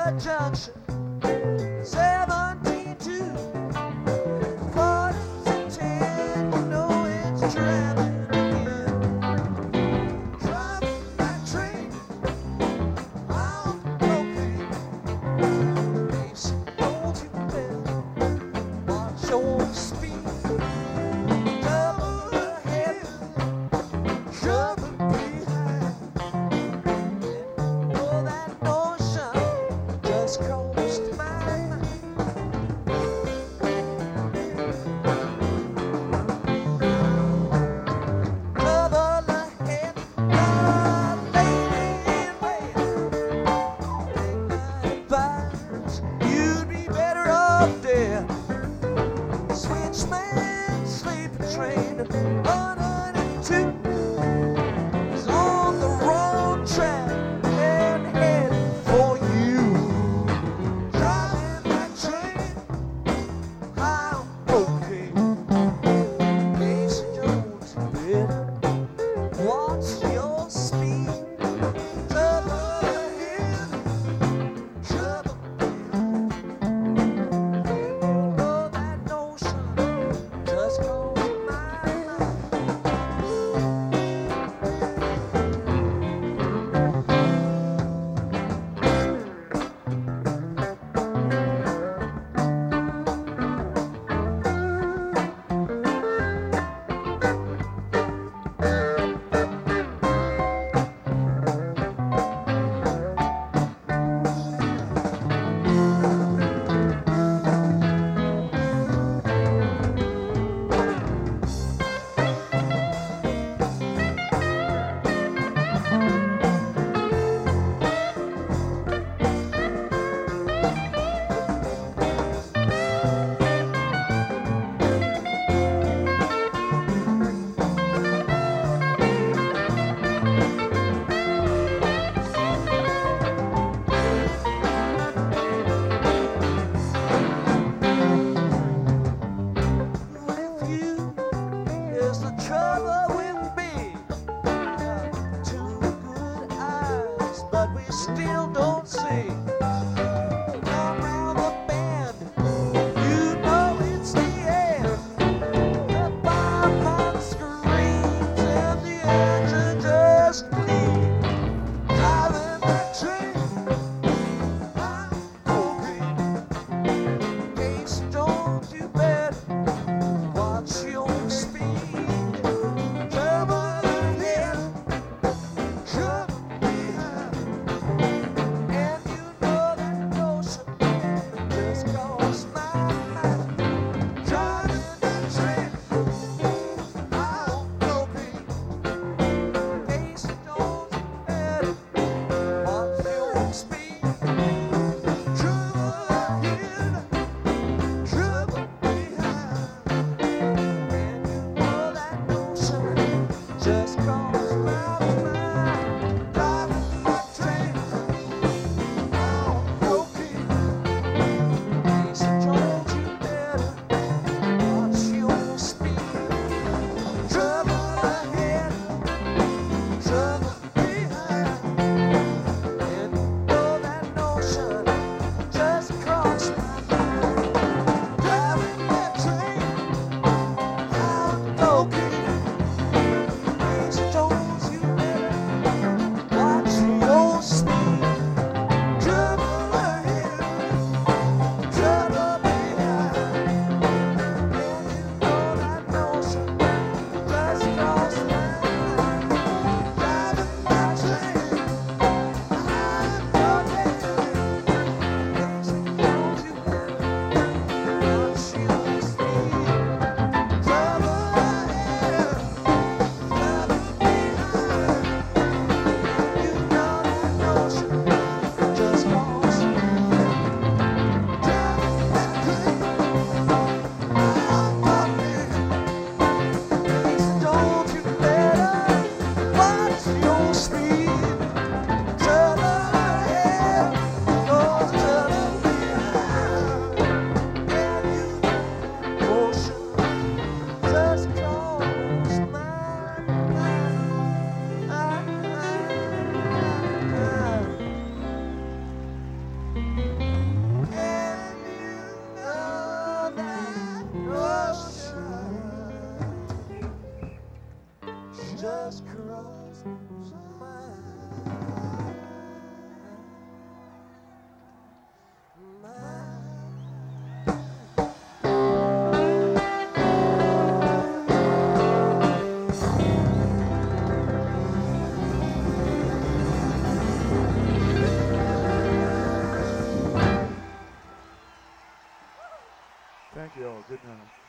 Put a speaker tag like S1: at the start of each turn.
S1: junction 72. 40s and 10, you know it's traveling again. Driving that train out broken. Case don't you better watch your speed. Double ahead, trouble behind. Oh, that notion just crossed my mind. Trouble ahead, my lady in red. Take my advice, you'd be better off dead. Switchman, sleeping train, 102 is on the wrong track and heading for you. Driving that train, I'm okay. Casey Jones, you better watch your speed. Trouble ahead, trouble behind. Oh, that notion just crossed my mind. With you is the trouble with me. Got two good eyes, but we still don't see. Come round the bend, you know it's the end. The bonfire screams and the engine just clean. Driving that train, I'm okay. Case don't you better watch your speed. Trouble ahead, trouble behind. And you know
S2: Thank you all. Good night.